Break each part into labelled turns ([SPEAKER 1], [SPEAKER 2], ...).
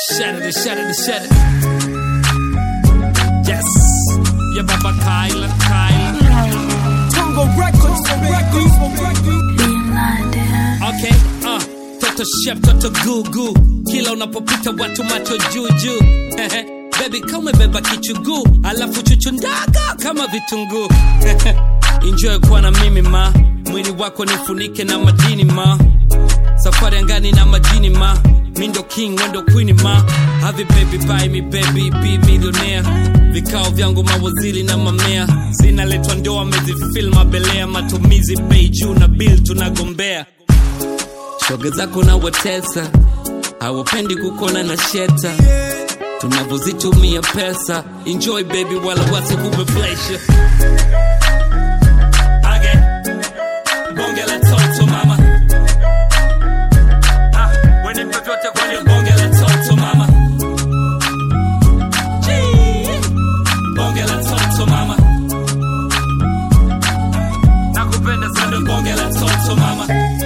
[SPEAKER 1] Shut it. Yes. Yeah, Baba Kyla. Tongo Records. Okay, Toto Chef, Toto Gugu. Kila unapopita watu macho juju. Baby kama beba kichugu, alafu chuchundaga kama vitunguu. Enjoy kuwa na mimi ma, mwili wako nifunike na madini ma. Safari angani na majini ma, mindo king, wendo queen ma. Have baby buy me baby, be millionaire. Vikao vyangu mawaziri na mamea. Sina letwa ndoa mezi film mabelea. Matumizi bei juu na bill tunagombea. Shoga zako na watesa, hawapendi kukona na sheta. Tunavozitumia pesa. Enjoy baby wala wasi kupe pleasure. Bonge la toto mama. Wenipe vyote kwenye bonge la toto mama. Bonge la toto mama. Nakupenda sana bonge la toto mama.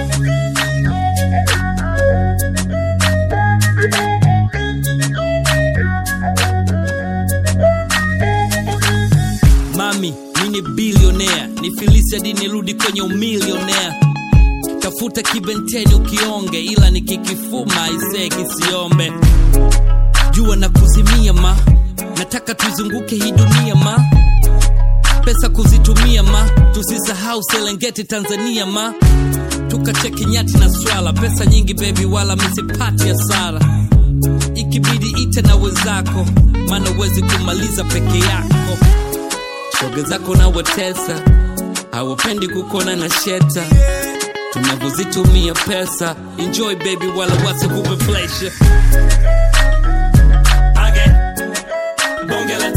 [SPEAKER 1] Mami, mini billionaire. Nifilisi hadi nirudi kwenye umilionea. Tafuta kibenteni ukionge, ila nikikifuma isee kisiombe. Jua na kuzimia ma, nataka tuzunguke hii dunia ma. Pesa kuzitumia ma, tusisahau Serengeti Tanzania ma. Tukacheki nyati na swala, pesa nyingi baby wala misipati hasara. Ikibidi ite na wenzako, maana huwezi kumaliza peke yako. Shoga zako na watesa, hawapendi kukona na sheta. Tunavozitumia pesa. Enjoy baby wala wasi kupe pleasure. Bonge la